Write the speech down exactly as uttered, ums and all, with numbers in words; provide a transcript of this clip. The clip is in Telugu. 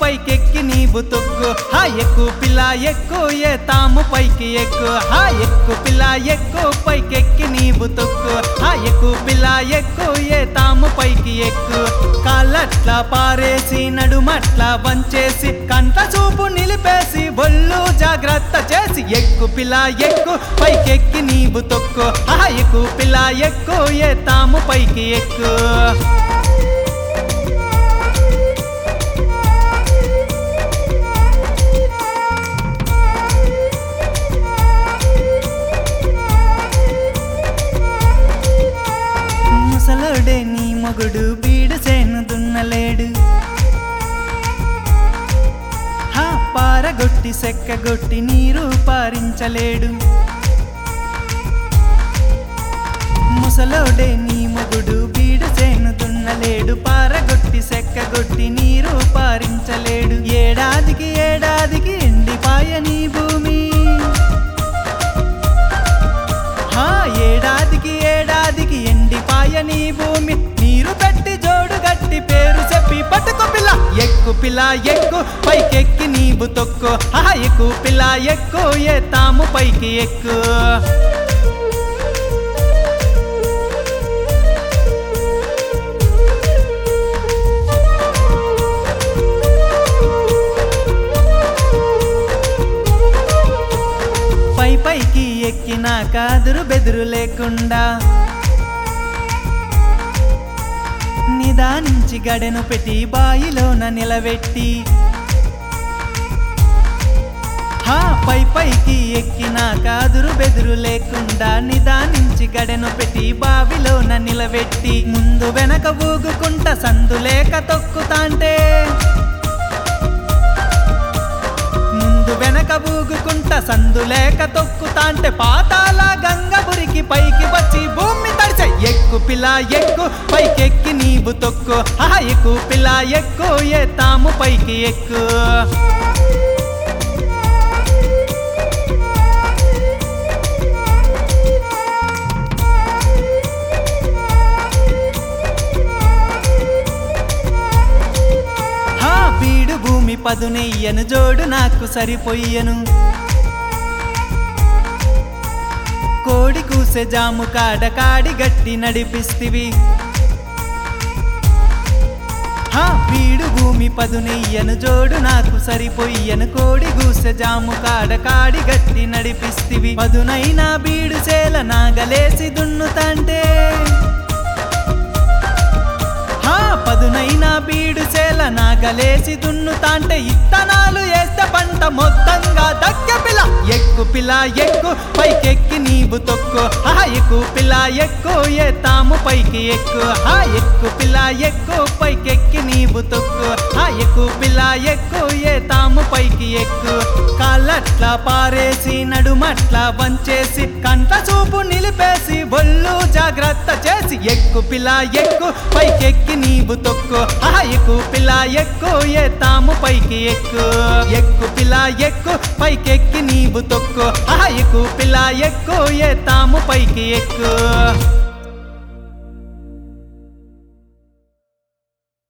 పైకెక్కి నీవు తొక్కు హా ఎక్కు పిల్ల ఎక్కు ఏ తాము పైకి ఎక్కు హా ఎక్కు పిల్ల ఎక్కు పైకెక్కి నీవు తొక్కు హా ఎక్కు పిల్ల ఎక్కు ఏ తాము పైకి ఎక్కు కాళ్ళట్లా పారేసి నడుమట్లా వంచేసి కంట చూపు నిలిపేసి బొల్లు జాగ్రత్త చేసి ఎక్కు పిల్ల ఎక్కు పైకెక్కి నీవు తొక్కు హా ఎక్కు పిల్ల ఎక్కు ఏ తాము పైకి ఎక్కు ముసలోడే నీ మొగుడు బీడు చేను దున్నలేడు హా పారగొట్టి సెక్కగొట్టి నీరు పారించలేడు ముసలోడే నీ మొగుడు బీడు చేను దున్నలేడు పారగొట్టి సెక్కగొట్టి నీరు పారించలేడు ఏడాదికి ఏడాదికి ఎండిపాయ నీ భూమి హా ఏడాదికి ఏడాదికి ఎండిపాయ నీ భూమి నీరు పెట్టి జోడు గట్టి పేరు చెప్పి పట్టుకో పిల్ల ఎక్కు పిల్ల ఎక్కు పైకెక్కి నీవు తొక్కు హా ఎక్కు పిల్ల ఎక్కు ఏ తాము పైకి ఎక్కు పై పైకి ఎక్కినాక అదురు బెదురు లేకుండా నిదానించి గడెను పెట్టి బాయిలోన నిలబెట్టి హా పై పైకి ఎక్కినాక అదురు బెదురు లేకుండా నిదానించి గడెను పెట్టి బావిలోన నిలబెట్టి ముందు వెనక ఊగుకుంట సందు లేక తొక్కుతాంటే ముందు వెనక ఊగుకుంట సందు లేక తొక్కుతాంటే పాతాల గంగ బురికి పైకి వచ్చి భూమి తడిచే ఎక్కు పిల్ల ఎక్కు పైకెక్కి నీవు తొక్కు హా ఎక్కు పిల్ల ఎక్కు ఏ తాము పైకి ఎక్కు హా బీడు భూమి పదునెయ్యను జోడు నాకు సరిపోయ్యను కోడి కూసే జాము కాడ కాడి గట్టి నడిపిస్తివి హా బీడు భూమి పదునెయ్యను జోడు నాకు సరిపోయ్యను కోడి కూసే జాము కాడ కాడి గట్టి నడిపిస్తివి పదునైనా బీడు చేల నాగలేసి దున్నుతంటే హా పదునైనా బీడు చేల నాగలేసి దున్నుతాంటే ఇత్తనాలు వేస్తే పంట మొత్తంగా దక్క పిల్ల ఎక్కు పిల్ల ఎక్కు పైకెక్కి నీవు తొక్కు హా ఎక్కు పిల్ల ఎక్కు ఏ తాము పైకి ఎక్కు హా ఎక్కు పిల్ల ఎక్కు పైకెక్కి నీవు తొక్కు హా ఎక్కు పిల్ల ఎక్కు ఏ తాము పైకి ఎక్కు కాళ్ళట్లా పారేసి నడుమట్లా వంచేసి కంట చూపు నిలిపేసి బొల్లు జాగ్రత్త చేసి ఎక్కు పిల్ల ఎక్కు పైకెక్కి నీవు తొక్కు హా ఎక్కు పిల్ల ఎక్కు ఏ తాము పైకి ఎక్కు ఎక్కు పిల్ల ఎక్కు పైకెక్కి నీవు తొక్కు హా ఎక్కు పిల్ల ఎక్కు ఏ తాము పైకి ఎక్కు